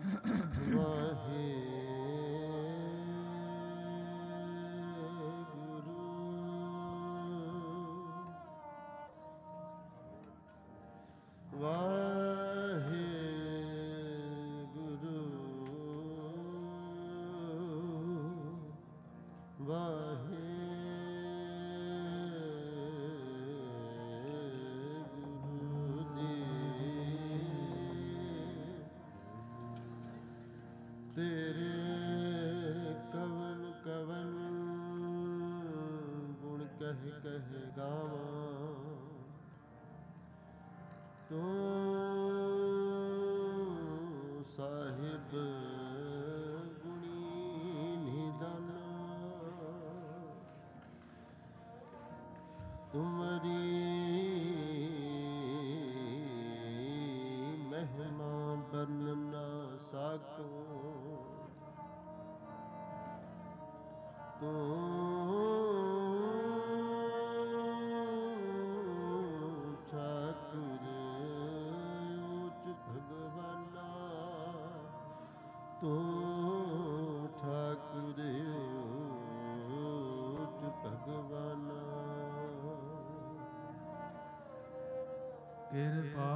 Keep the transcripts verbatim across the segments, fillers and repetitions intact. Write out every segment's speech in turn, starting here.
ਕਿਰਪਾ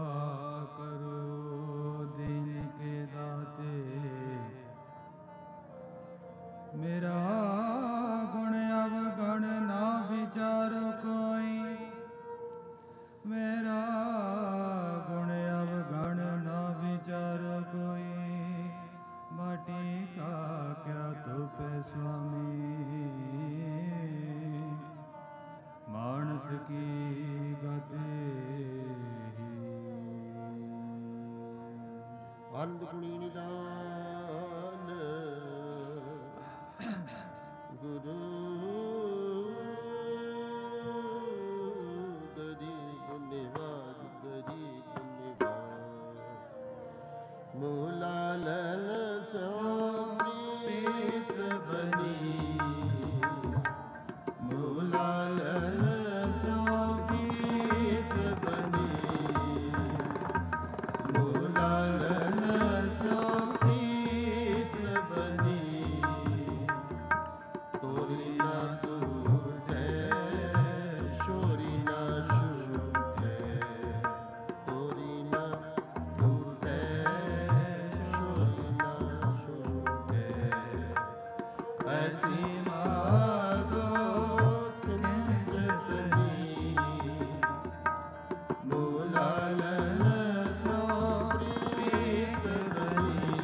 ਕਰੋ ਦੀਨ ਕੇ ਦਾਤੇ, ਮੇਰਾ ਗੁਣ ਅਵਗੁਣ ਨਾ ਵਿਚਾਰੋ ਕੋਈ, ਮੇਰਾ ਗੁਣ ਅਵਗੁਣ ਨਾ ਵਿਚਾਰੋ ਕੋਈ, ਮਾਟੀ ਕਾ ਕਿਆ ਤੁਪੈ ਸੁਆਮੀ, ਮਾਨਸ ਕੀ ਗਤੇ ਆਨੰਦ ਗੁਣੀ ਨਿਦਾਨ ਗੁਰੂ ਗਰੀਬ ਨਿਵਾਜ ਗਰੀਬ ਨਿਵਾਜ ਮੂਲਾ ਲਨ ਸੋ ਪ੍ਰੀਤ ਬਨੀ, ਮੂਲਾ ਲਨ ਸੋ ਪ੍ਰੀਤ ਬਨੀ, ਮੂਲਾ ਲਨ ਸੋ ਪ੍ਰੀਤ ਬਨੀ, ਤੋਰੀ ਨਾ ਟੂਟੈ ਸ਼ੋਰੀ ਨਾ ਛੂਟੈ, ਤੋਰੀ ਨਾ ਟੂਟੈ ਸ਼ੋਰੀ ਨਾ ਛੂਟੈ, ਐਸੀ ਮਾਗੋ ਕਿੰਚਤਨੀ, ਮੂਲਾ ਲਨ ਸੋ ਪ੍ਰੀਤ ਬਨੀ,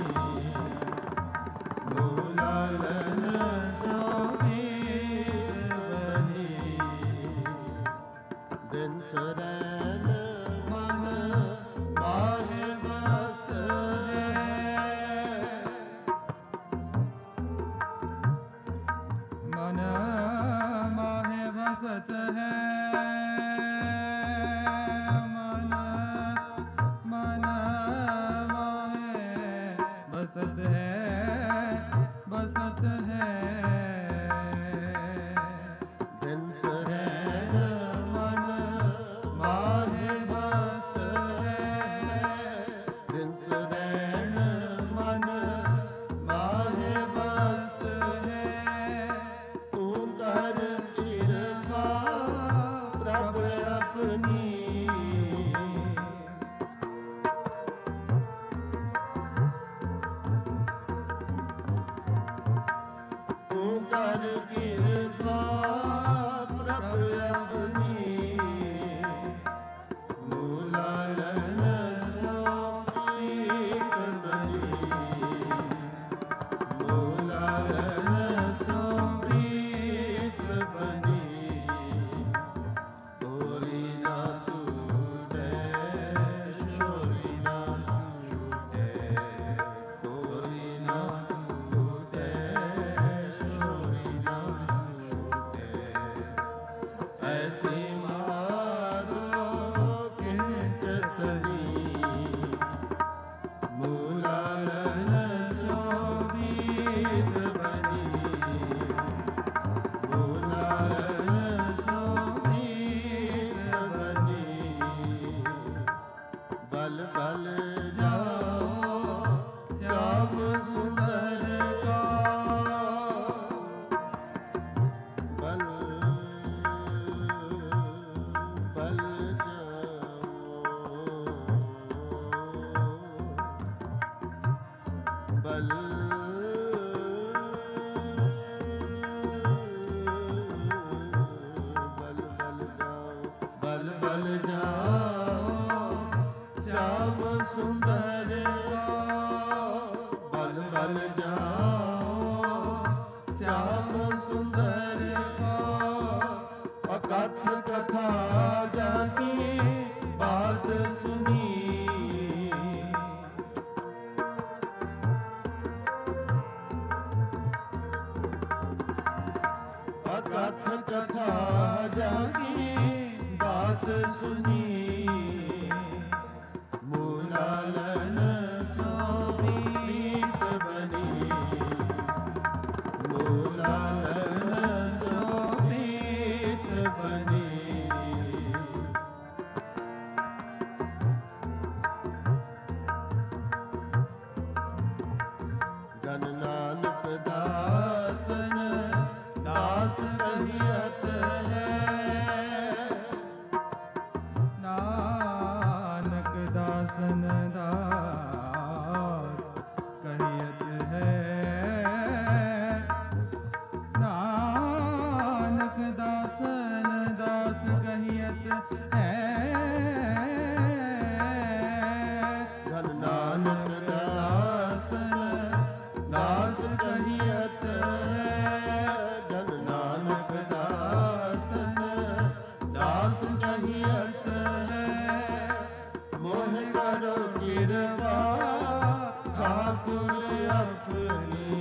ਮੂਲਾ ਲਨ ਸੋ ਪ੍ਰੀਤ ਬਨੀ, ਦਿਨ ਸਰੈਨ ਮਨ ਮਾਹਿ ਮਸਤ ਹੈ, ਮਨ ਮਾਹਿ ਵਸਤ ਹੈ, ਮਨ ਮਨ ਮਾਹਿ ਵਸਤ ਹੈ, ਵਸਤ ਹੈ, ਦਿਨ ਸਰੈਨ ਮਨ ਮਾਹਿ ਮਸਤ ਹੈ, ਦਿਨ ਸਰੈਨ ਮਨ ਮਾਹਿ ਮਸਤ ਹੈ, ਤੂੰ ਕਰ ਕਿਰਪਾ ਪ੍ਰਭ ਆਪਣੀ, ਤੂੰ ਕਰ ਕਿਰਪਾ ਪ੍ਰਭ ਆਪਣੀ, ਮੂਲਾ ਲਨ ਸੋ ਪ੍ਰੀਤ ਬਨੀ, ਮੂਲਾ ਲਨ ਸੋ ਪ੍ਰੀਤ ਬਨੀ, ਤੋਰੀ ਨਾ ਟੂਟੈ ਸ਼ੋਰੀ ਨਾ ਛੂਟੈ, ਤੋਰੀ ਨਾ ਟੂਟੈ ਸ਼ੋਰੀ ਨਾ बल बल बल जाओ बल बल जाओ श्याम सुंदर बल बल जाओ श्याम सुंदर अकथ कथा जाकी बात सुनी अकथ कथा जाकी बात सुनी मूलालन सो प्रीत बनी मूलालन सो प्रीत बनी गण नानक दासन दास कहियत है नानक दासन दास कहियत है नानक दासन दास कहियत है धन नानक दासन दास कहियत है धन नानक दासन दास कहियत है मोह करो कृपा ठाकुर अपनी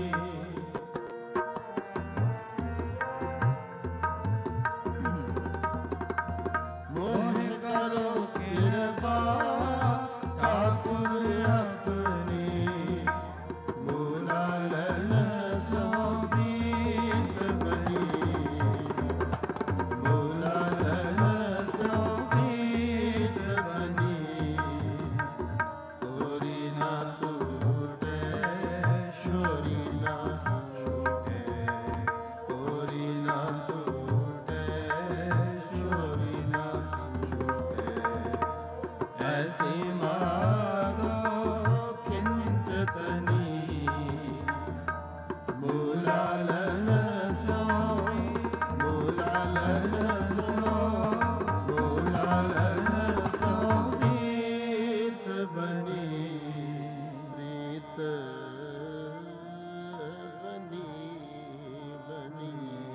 मोह करो कृपा ठाकुर अपनी मूलालन सो प्रीत बनी मूलालन सो प्रीत बनी तोरी ना टूटे शोरी ना छूटे तोरी ना टूटे शोरी ना छूटे ऐसी मारो खिंचतनी मूलालन सो मूलालन सो मूलालन सो प्रीत बनी प्रीत बनी बनी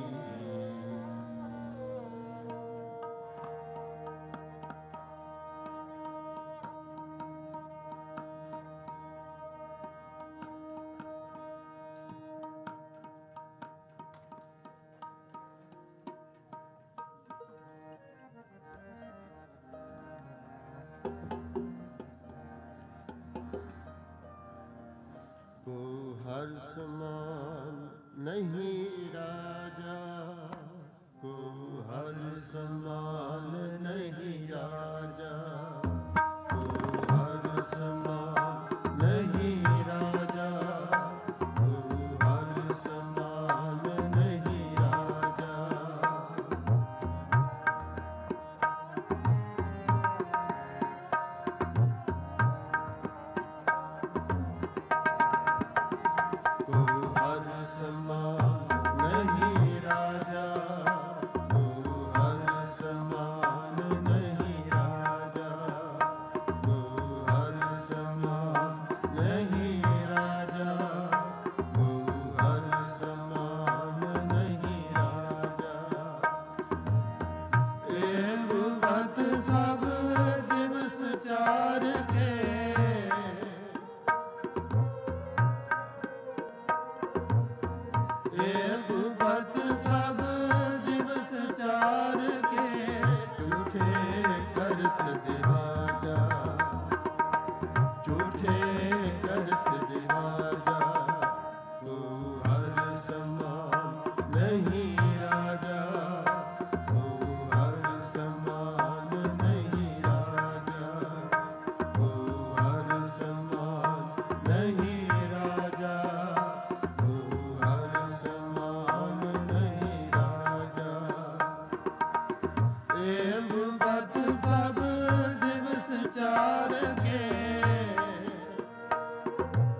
को हर समान नहीं राजा को हर समान नहीं राजा को हर समान नहीं राजा को हर समान नहीं राजा को हर समान नहीं राजा को हर समान नहीं राजा को हर समान नहीं राजा को हर समान नहीं राजा एक बात सब दिवस चार के एक पद सब दिवस चार के झूठे करत दिवाजा झूठे करत दिवाजा को हर समान नहीं राजा को हर समान नहीं राजा को हर समान नहीं राजा को हर समान नहीं राजा एव बद सब दिवस चार के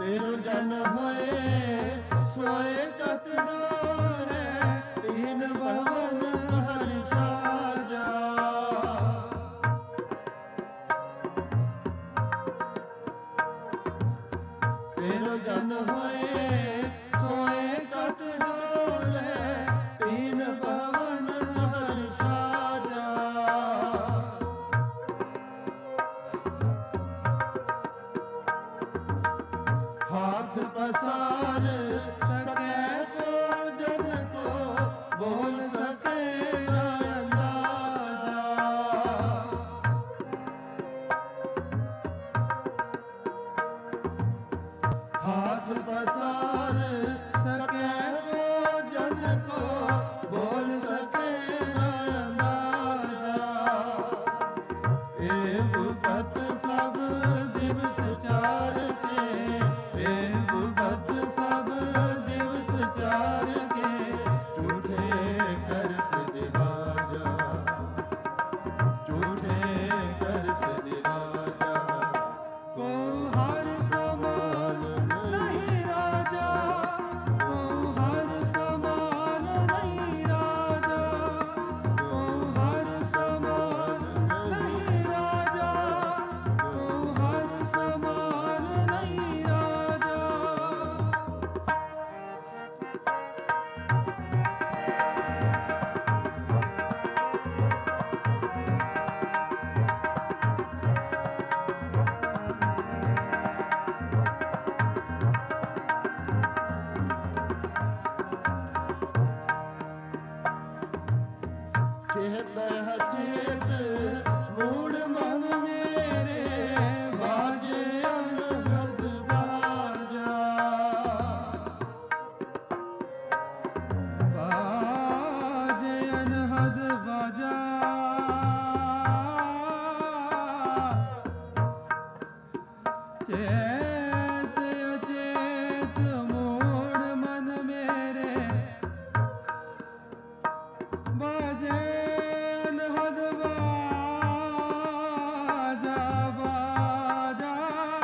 तेरो जन होए सोए कत डोले, तीन भवन हर साजा। तेरो जन होए सोए कत डोले, तीन भवन हर साजा। हाथ पसार सके को जन को, बोल सके न अंदाजा। हाथ पसार सके को जन को, बोल सके न अंदाजा। एव पत सब दिवस चार के, एव पत सब दिवस चार के, झूठे करत दिवाजा, झूठे करत दिवाजा। को हर समान नहीं राजा, को हर समान नहीं राजा, को हर समान नहीं राजा, को हर समान नहीं राजा। चेत अचेत मूढ़ मन मेरे, बाजे अनहद बाजा। बाजे अनहद बाजा, चेत अचेत मूढ़ मन मेरे, बाजे अनहद बाजा, बाजा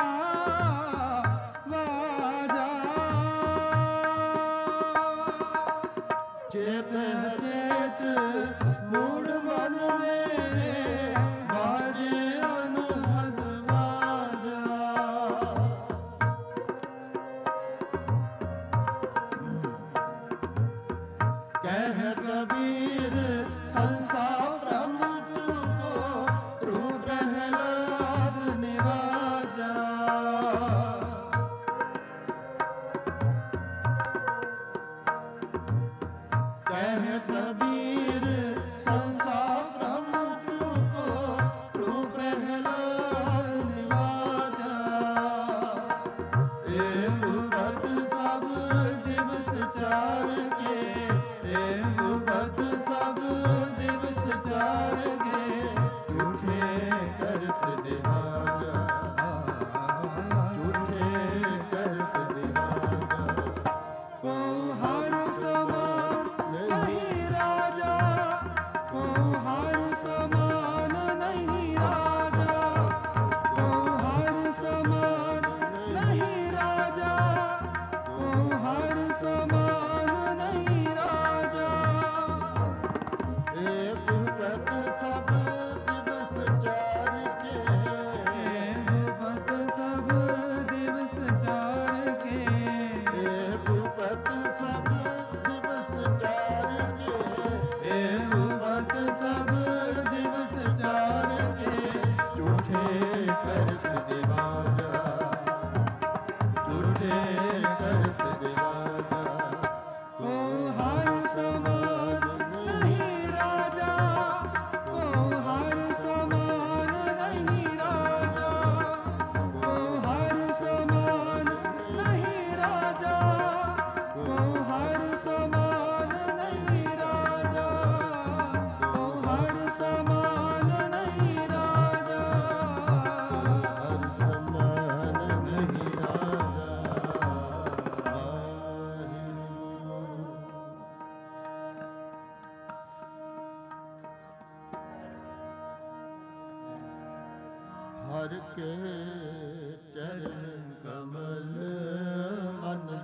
बाजा। चेत अचेत मूढ़ मन मेरे, बाजे अनहद बाजा। कह कबीर संसार ब्रह्म को, ध्रुव प्रहलाद निवाजा। कह कबीर संसार ब्रह्म को, ध्रुव प्रहलाद निवाजा। एव पत सब दिवस चार के, एव पत सब दिवस चार के, झूठे करत दिवाजा, झूठे करत दिवाजा। को हर समान नहीं राजा, को हर समान नहीं राजा, को हर समान नहीं राजा, को हर समान नहीं राजा। एव पत सब दिवस चार के, एव पत सब दिवस चार के, एव पत सब दिवस चार के, एव पत सब दिवस चार के, झूठे करत दिवाजा, झूठे करत दिवाजा। को हर समान नहीं राजा, को हर समान नहीं राजा, को हर समान नहीं राजा, को हर समान नहीं राजा, को हर समान नहीं राजा। हर समान नहीं राजा। वाहिगुरू। हर के चरण कमल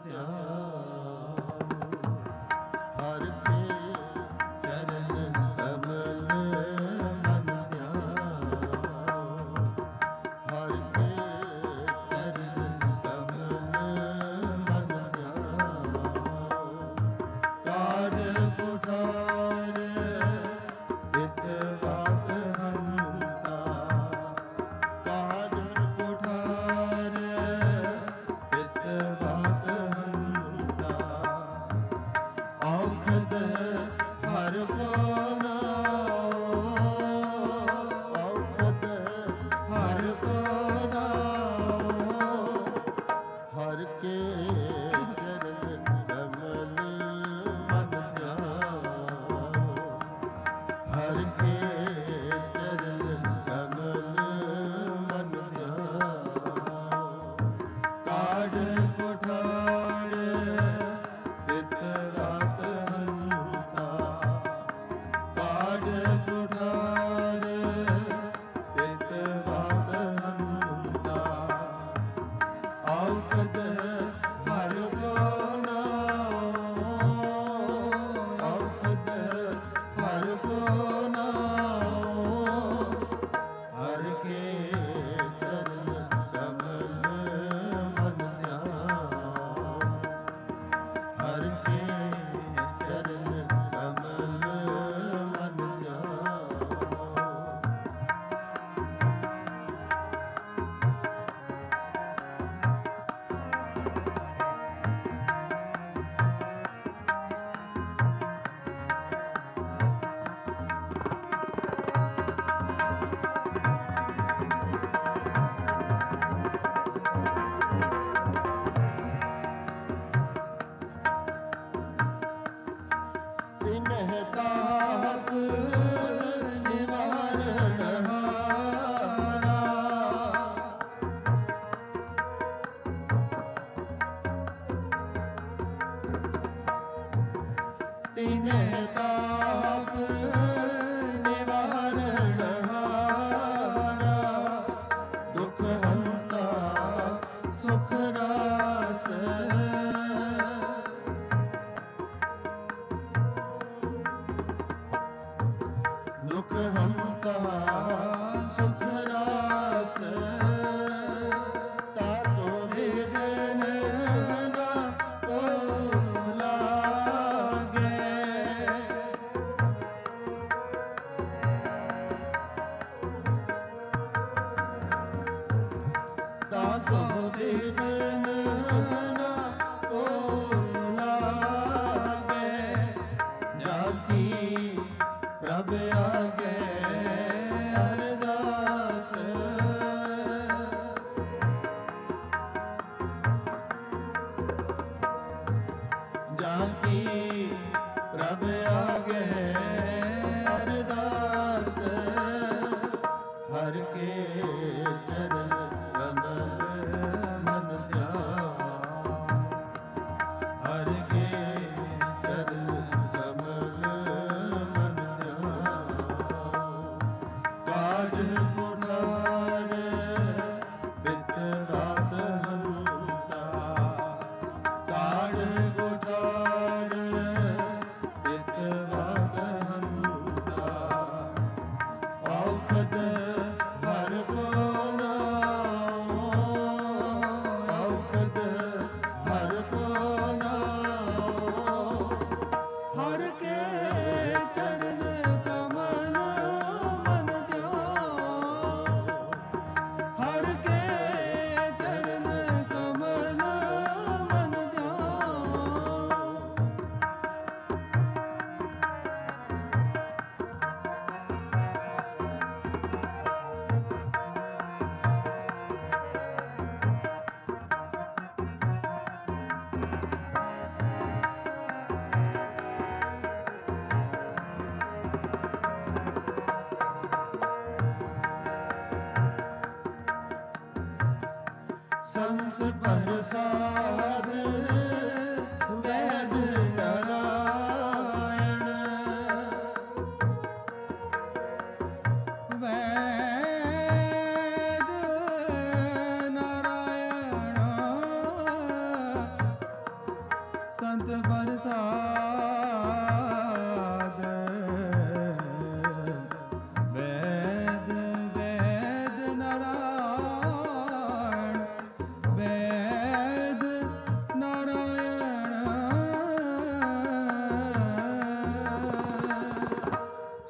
ਵੇਦ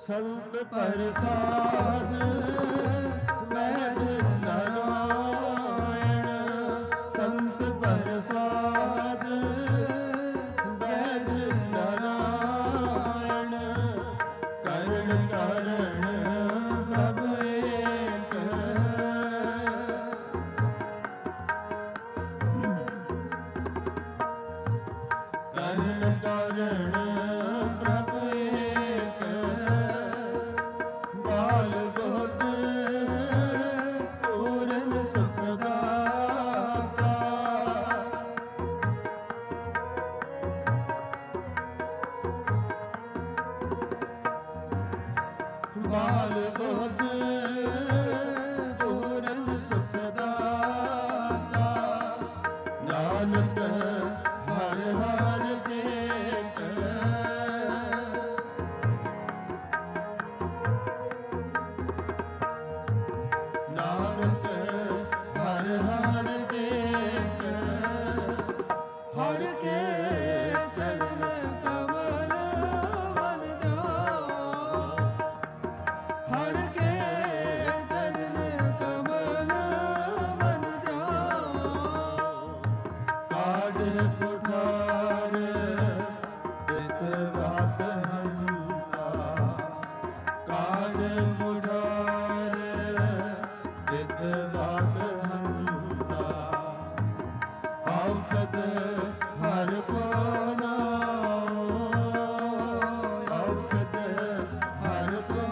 ਸੰਤ ਪ੍ਰਸਾਦ ਵੈਦ ਨਾਰਾਇਣ ਸੰਤ ਪ੍ਰਸਾਦ ਵੈਦ ਨਾਰਾਇਣ ਕਰਨ ਕਾਰਨ ਪ੍ਰਭ ਏਕ ਕਰਨ ਕਾਰਨ ਪ੍ਰਭ ਏਕ ਬਾਲ ਬੁੱਧ ਪੂਰਨ ਸੁਖ ਦਾਤਾ ਬਾਲ ਬੁੱਧ ਪੂਰਨ ਸੁਖ ਦਾਤਾ ਨਾਨਕ ਹਰ ਹਰ ਟੇਕ ਨਾਨਕ ਹਰ ਹਰ ਟੇਕ ਹਰ ਕੇ ਚਰਨ ਕਮਲ ਮਨ ਧਿਆਓ ਹਰ ਕੇ ਚਰਨ ਕਮਲ ਮਨ ਧਿਆਓ ਕਾਢ ਪੁਠਾਰ ਤਿਤ ਬਾਤ ਹੰਤਾ ਕਾਢ ਪੁਠਾਰ ਤਿਤ ਬਾਤ ਹੰਤਾ ਔਖਦ ਹਰ ਕੋ ਨਾਉ ਔਖਦ ਹਰ ਕੋ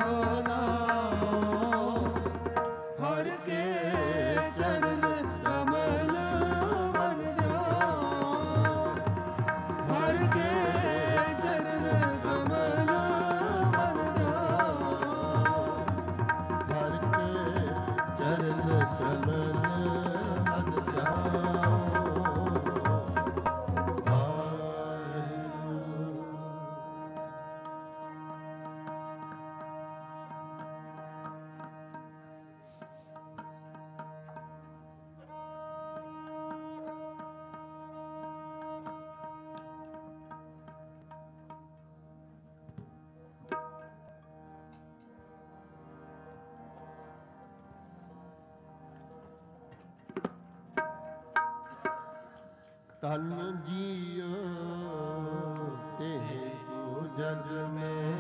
ਨਾਉ ਹਰ ਕੇ ਚਰਨ ਕਮਲ ਮਨ ਧਿਆਓ ਹਰ ਕੇ ਚਰਨ ਕਮਲ ਮਨ ਧਿਆਓ ਹਰ ਕੇ ਚਰਨ ਕਮਲ ਮਨ ਧਿਆਓ ਤਨ ਜੀਓ ਤੇ ਕੋ ਜਗ में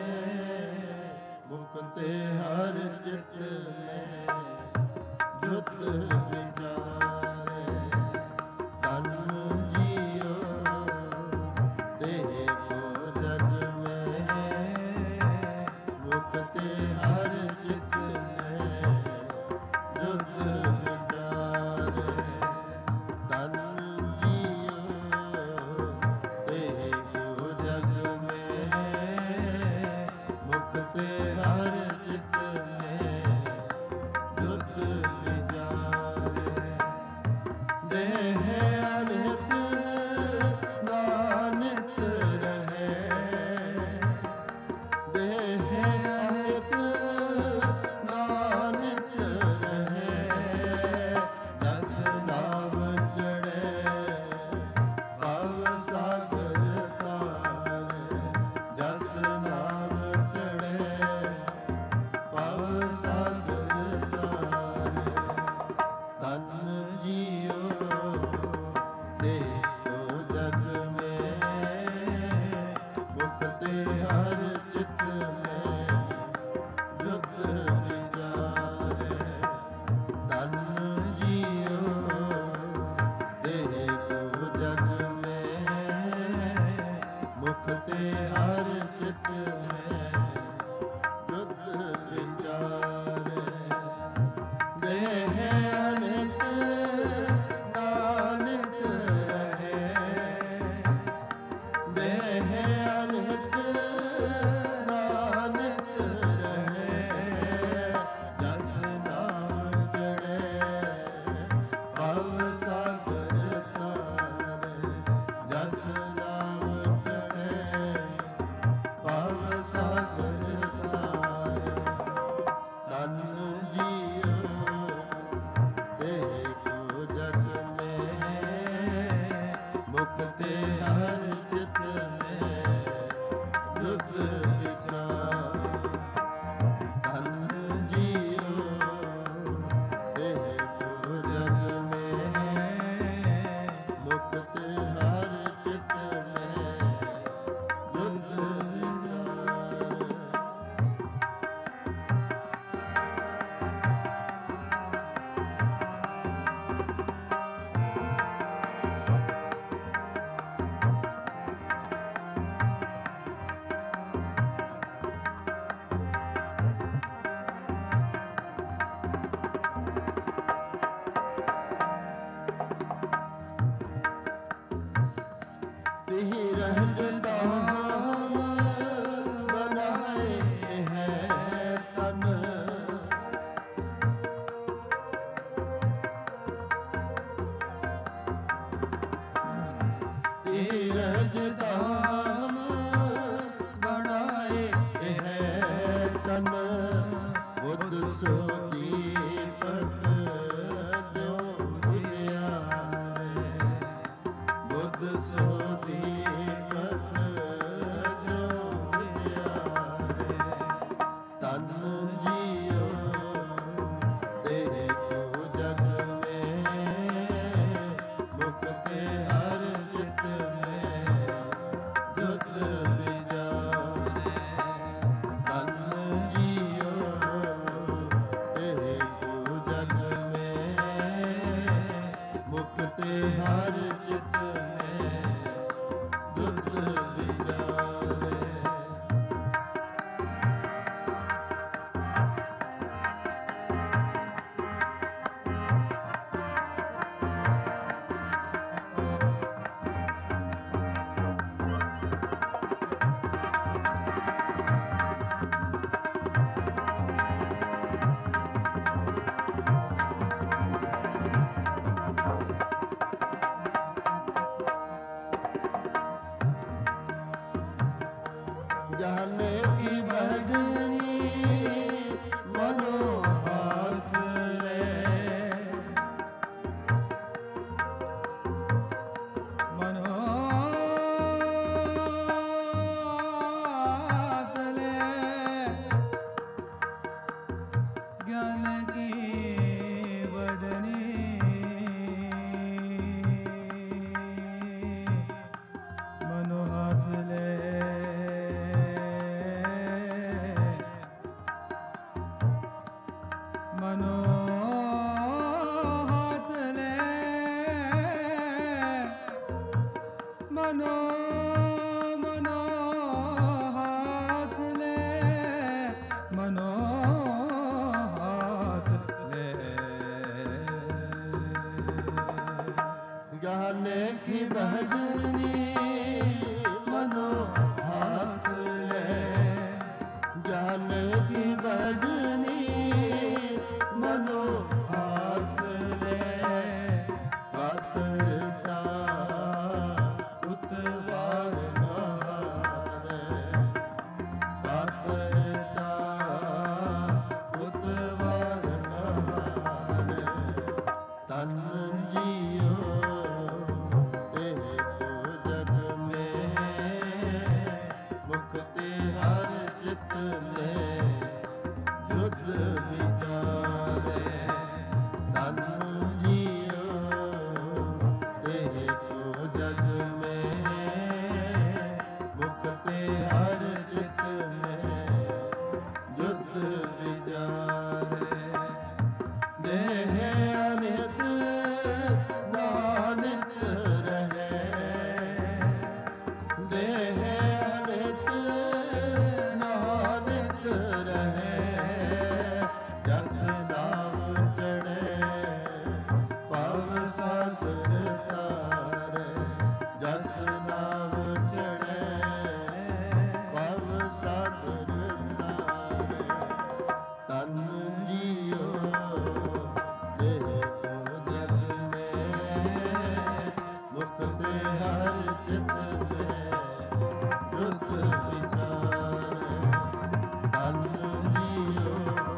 ਮੁਕਤੇ ਹਰ ਚਿਤ में ਜੁਤ ਵਿਚਾਰੇ ਤਨ ਜੀਓ ਤੇ ਕੋ ਜਗ में ਮੁਕਤੇ ਹਰ ਚਿਤ में ਜੁਤ ਵਿਚਾਰੇ ਤਨ ਮੁਕਤੇ ਹਰ ਚਿਤ ਮੈਂ ਜੁਤ ਵਿਚਾਰੇ ਦੇਹ ਅਨਿਤ ਨਾਨਿਤ ਰਹੇ ਦੇਹ ਅਨਿਤ ਨਾਨਿਤ ਰਹੇ ਜਸ ਨਾਮ ਚੜ੍ਹੇ ਭਵ ਸਾਗਰ ਤਾਰੇ ਜਸ ਨਾਮ ਭਵ ਸਾਗਰ ਤਾਰੇ ਤਨ ਜੀਓ ਦੇਖੋ ਜਗ में ਮੁਕਤੇ ਹਰ ਚਿਤ में ਜੁਤ ਵਿਚਾਰੇ ਤਨ ਜੀਓ ਦੇਖੋ ਜਗ में ਮੁਕਤੇ ਹਰ ਚਿਤ में ਜੁਤ ਵਿਚਾਰੇ ਦੇਹ ਅਨਿਤ ਨਾਨਿਤ ਰਹੇ ਦੇਹ ਅਨਿਤ ਨਾਨਿਤ ਰਹੇ ਜਸ ਨਾਮ ਚੜ੍ਹੇ ਭਵ ਸਾਗਰ ਤਾਰੇ ਜਸ ਨਾਮ ਚੜ੍ਹੇ ਭਵ ਸਾਗਰ ਤਾਰੇ ਤਨ ਜੀਓ ਦੇਖੋ ਜਗ में ਮੁਕਤੇ ਹਰ ਚਿਤ में ਜੁਤ ਵਿਚਾਰੇ धाम बनाए हैं तन। तीरथ धाम बनाए हैं तन। बुद्ध सो दीपक जो उजियारे। बुद्ध सो दीपक जो उजियारे। तन जियो देखो जग में। मुक्ति हर चित में जुत विचारे। तन जियो देखो जग में। मुक्ति हर चित में जुत विचारे। जाने की बदनी मनो हाथ ले। मनो हाथ ले। ज्ञान की बदनी मनो हाथ ले। मनो हाथ ले। मनो मनो हाथ ले। मनो हाथ ले। जाने की बदनी मनो हाथ ले। जाने की बदनी मनो हाथ ले। कातरता उतवार नहारे। कातरता उतवार नहारे। तन जियो देखो जग में। मुक्ति हर चित में जुत विचारे। तन जियो देखो जग में। मुक्ति हर चित में जुत विचारे। देह अनित नानित रहे। देह अनित नानित रहे। जस नाम चढ़े पव सागर तारे। जस नाम चढ़े पव सागर तारे। तन जियो देखो जग में। मुक्ति हर चित में जुत विचारे। तन जियो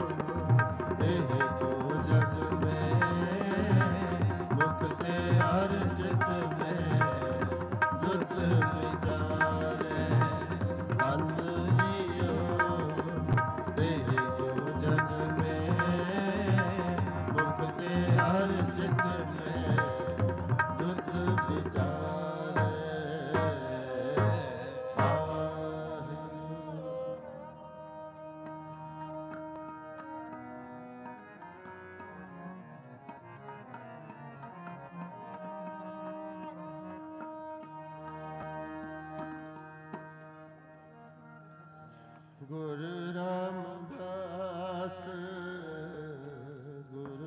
देखो जग में। मुक्ति हर चित में जुत विचारे। तन जियो देखो जग में। मुक्ति हर चित में जुत विचारे। गुरु रामदास गुरु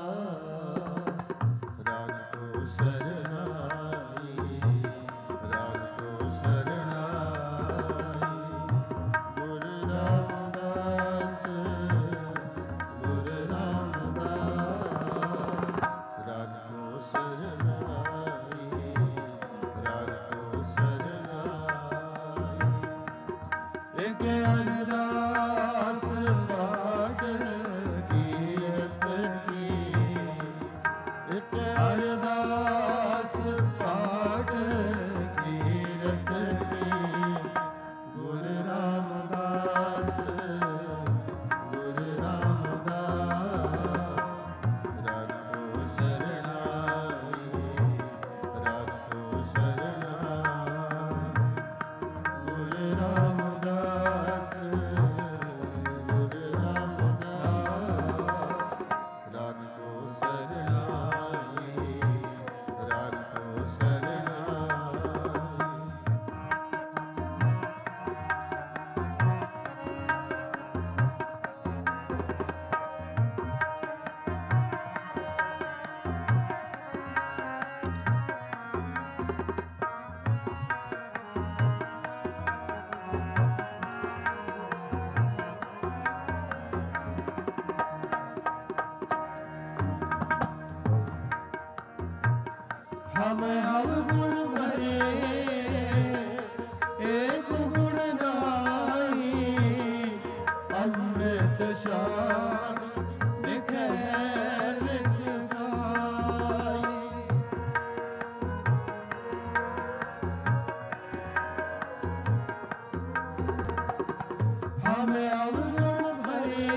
रामदास राखो शरणाई। एक अरदास पाठ कीरत की एक अरदास पाठ कीरत की गुरु रामदास गुरु रामदास राखो शरणाई राखो शरणाई गुरु रामदास गुरु रामदास राखो शरणाई राखो शरणाई हम हम गुण भरे एक गुण गाई अमृत शान बिखै बिख गाई हम अवगुण भरे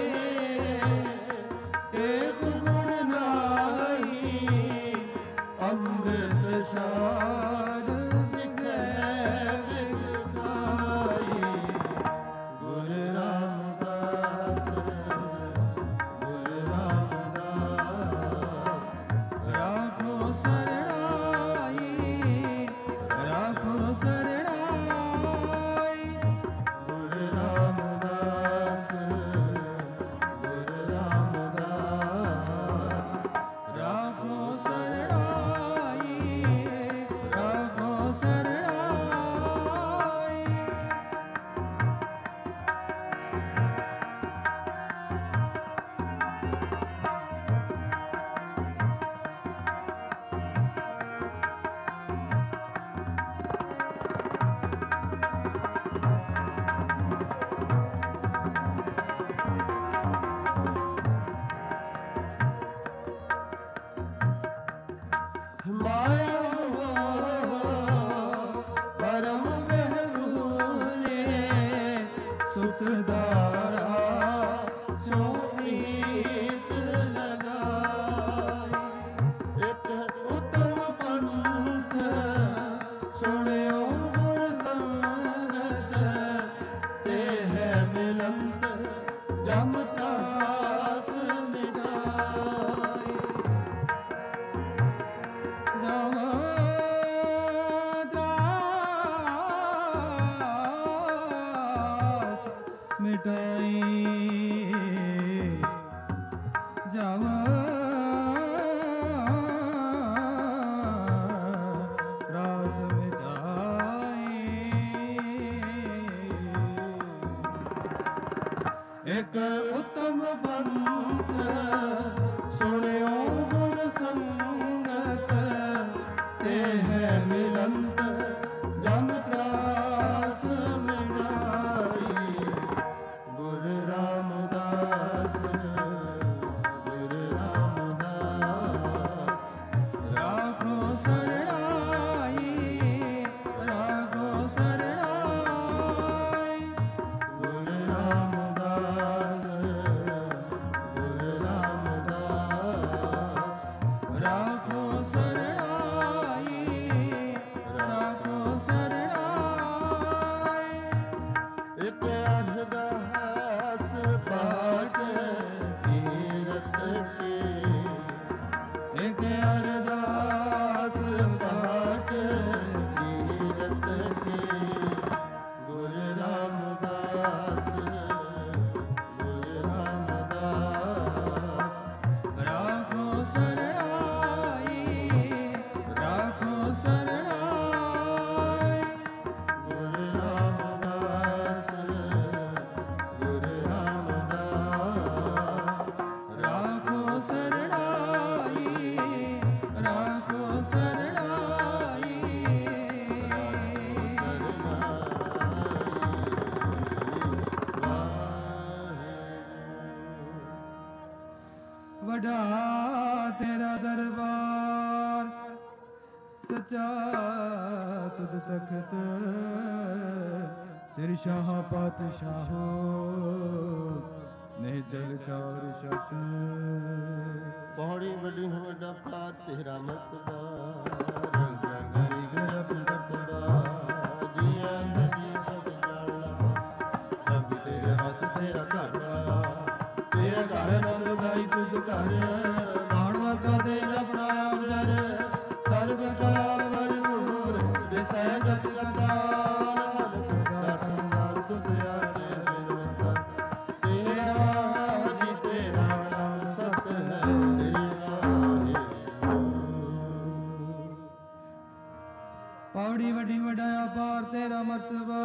एक गुण गाई अमृत शान बिखै बिख गाई गुरु रामदास गुरु रामदास राखो शरणाई राखो शरणाई गुरु रामदास गुरु रामदास राखो शरणाई राखो शरणाई माया परम बहरूले सुखदारा सो प्रीत लगाई एक उत्तम पंथ सुनियो गुर संगत ते है मिलंत जम त्रास मिटाई जम त्रास मिटाई जम त्रास मिटाई एक उत्तम पंथ सुनियो गुर संगत ते है मिलंत जम त्रास मिटाई गुरु रामदास गुरु रामदास राखो शरणाई राखो शरणाई गुरु रामदास गुरु रामदास राखो शरणाई राखो शरणाई एक अरदास पाठ कीरत की एक अरदास पाठ कीरत की गुरु रामदास गुरु रामदास राखो शरणाई राखो शरणाई गुरु रामदास गुरु रामदास राखो शरणाई ਸਚਾ ਤੁਧ ਤਖਤ ਸਿਰ ਸ਼ਾਹ ਪਾਤਸ਼ਾਹੋ ਨੇ ਜਲ ਚਾਰ ਸ਼ਤ ਪੌੜੀ ਵੱਡੀ ਵੱਡਾ ਪ੍ਰਾਤ ਤੇਰਾ ਮਰਤਬਾ ਰੰਗ ਗਰੀ ਗਰਬ ਕਰਤਬਾ ਜੀਆਂ ਨਦੀ ਸਭ ਜਾਣਾ ਸਭ ਤੇਰੇ ਵਸ ਤੇਰਾ ਘਰ ਤੇਰਾ ਘਰ ਨੰਦਦਾਈ ਤੁਧ ਘਰ ਬਾਣਵਾ ਕਾ ਦੇ ਆਪਣਾ ਅਵਸਰ ਸਰਬ ਕਲਾ ਵਰੂਰ ਦਿਸੈ ਜਤ ਕਤਾ ਨਾਨਕ ਦਾਸਨ ਦਾਸ ਤੁਧ ਆਗੇ ਬਿਨਵੰਤਾ ਤੇਰਾ ਜੀ ਤੇਰਾ ਨਾਮ ਸਤ ਹੈ ਸ੍ਰੀ ਵਾਹਿਗੁਰੂ। ਪੌੜੀ ਵੱਡੀ ਵੱਡਾ ਅਪਾਰ ਤੇਰਾ ਮਰਤਬਾ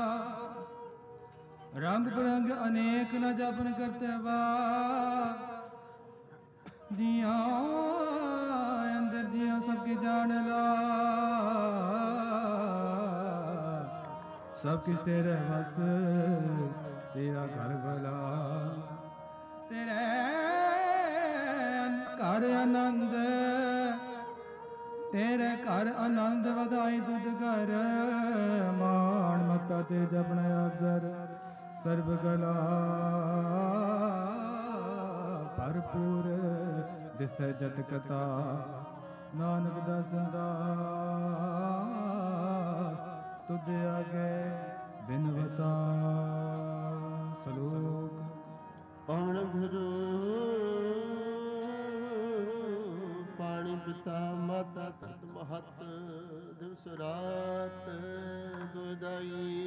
ਰੰਗ ਬਰੰਗ ਅਨੇਕ ਨ ਜਪਨ ਕਰਤਬਾ ਜੀਆਂ ਅੰਦਰ ਜੀਆਂ ਸਭ ਕੇ ਜਾਣ ਲਾ ਸਭ ਕੁਛ ਤੇਰੇ ਵਸ ਤੇਰਾ ਘਰ ਭਲਾ ਤੇਰੇ ਘਰ ਆਨੰਦ ਤੇਰੇ ਘਰ ਆਨੰਦ ਵਧਾਈ ਤੁਧ ਘਰ ਮਾਣ ਮਤਾ ਤੇ ਜਪਣ ਅਵਸਰ ਸਰਬ ਕਲਾ ਭਰਪੂਰ ਦਿਸੈ ਜਤ ਕਤਾ ਨਾਨਕ ਦਾਸਨ ਦਾਸ ਤੁਧ ਆਗੇ ਬਿਨਵਤਾ ਸਲੋਕ ਪਵਨ ਗੁਰੂ ਪਾਣੀ ਪਿਤਾ ਮਾਤਾ ਤਤ ਮਹਤ ਦਿਵਸ ਰਾਤ ਦੁਇਦਾਈ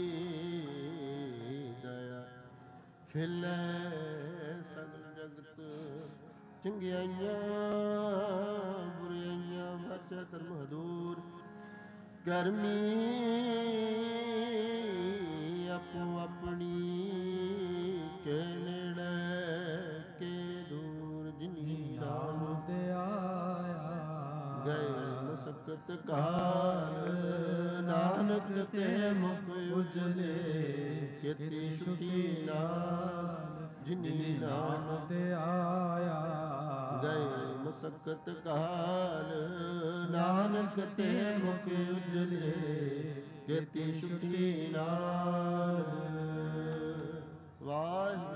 ਦਇਆ ਖਿਲੇ ਸਗਲ ਜਗਤ ਚੰਗਿਆਈਆਂ ਬੁਰਾਈਆਂ ਵਾਚਾ ਧਰਮ ਹਦੂਰ ਗਰਮੀ ਆਪੋ ਆਪਣੀ ਕੇ ਨੇੜੇ ਕੇ ਦੂਰ ਜਿਨੀ ਨਾਮ ਤੇ ਆਇਆ ਗਏ ਮਸਕਤ ਕਾਲ ਨਾਨਕ ਤੇ ਮੁਖ ਉਜਲੇ ਕੀਤੀ ਸੁਖੀ ਨਾਲ ਜਿਨੀ ਨਾਮ ਤੇ ਆਇਆ ਗਏ ਮਸਕਤ ਕਾਲ ਨਾਨਕ ਤੇ ਮੁਖ ਉਜਲੇ ਕੀਤੀ ਸੁਖੀ ਨਾਲ ਵਾਹਿਗੁਰੂ।